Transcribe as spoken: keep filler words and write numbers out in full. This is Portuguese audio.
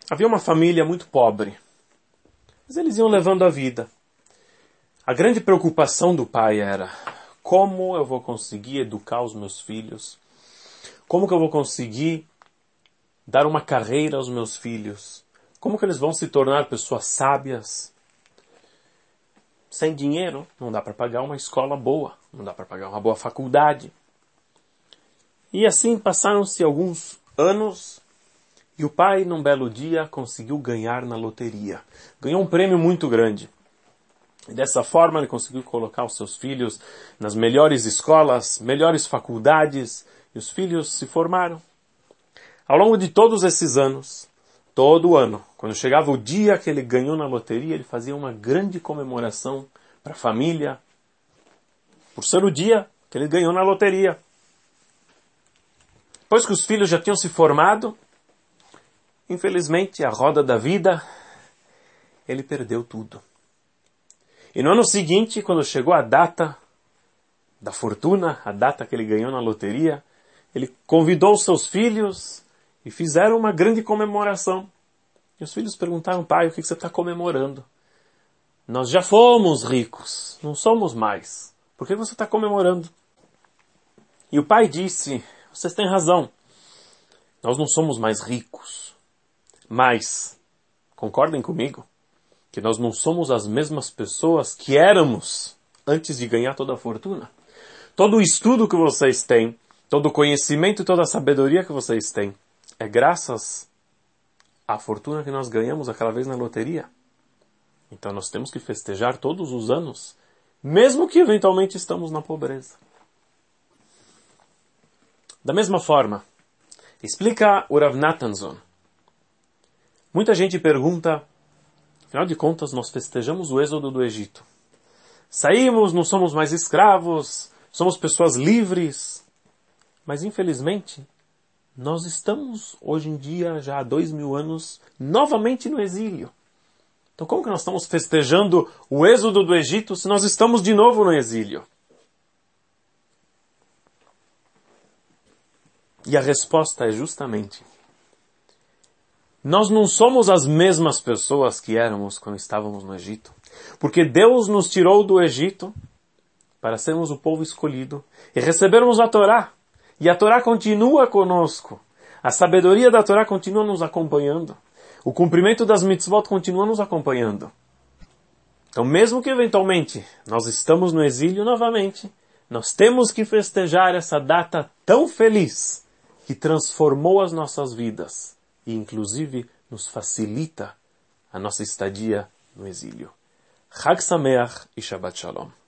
Havia uma família muito pobre, mas eles iam levando a vida. A grande preocupação do pai era: como eu vou conseguir educar os meus filhos? Como que eu vou conseguir dar uma carreira aos meus filhos? Como que eles vão se tornar pessoas sábias? Sem dinheiro, não dá para pagar uma escola boa, não dá para pagar uma boa faculdade. E assim passaram-se alguns anos e o pai, num belo dia, conseguiu ganhar na loteria. Ganhou um prêmio muito grande. E dessa forma ele conseguiu colocar os seus filhos nas melhores escolas, melhores faculdades, e os filhos se formaram. Ao longo de todos esses anos, todo ano, quando chegava o dia que ele ganhou na loteria, ele fazia uma grande comemoração para a família, por ser o dia que ele ganhou na loteria. Depois que os filhos já tinham se formado, infelizmente, a roda da vida, ele perdeu tudo. E no ano seguinte, quando chegou a data da fortuna, a data que ele ganhou na loteria, ele convidou os seus filhos e fizeram uma grande comemoração. E os filhos perguntaram: pai, o que você está comemorando? Nós já fomos ricos, não somos mais. Por que você está comemorando? E o pai disse: vocês têm razão, nós não somos mais ricos, mas, concordem comigo, que nós não somos as mesmas pessoas que éramos antes de ganhar toda a fortuna. Todo o estudo que vocês têm, todo o conhecimento e toda a sabedoria que vocês têm, é graças à fortuna que nós ganhamos aquela vez na loteria. Então nós temos que festejar todos os anos, mesmo que eventualmente estamos na pobreza. Da mesma forma, explica o Rav Natanson. Muita gente pergunta: afinal de contas, nós festejamos o êxodo do Egito. Saímos, não somos mais escravos, somos pessoas livres. Mas, infelizmente, nós estamos, hoje em dia, já há dois mil anos, novamente no exílio. Então, como que nós estamos festejando o êxodo do Egito se nós estamos de novo no exílio? E a resposta é justamente: nós não somos as mesmas pessoas que éramos quando estávamos no Egito. Porque Deus nos tirou do Egito para sermos o povo escolhido e recebermos a Torá. E a Torá continua conosco. A sabedoria da Torá continua nos acompanhando. O cumprimento das mitzvot continua nos acompanhando. Então, mesmo que eventualmente nós estamos no exílio novamente, nós temos que festejar essa data tão feliz que transformou as nossas vidas e, inclusive, nos facilita a nossa estadia no exílio. Chag Sameach e Shabbat Shalom.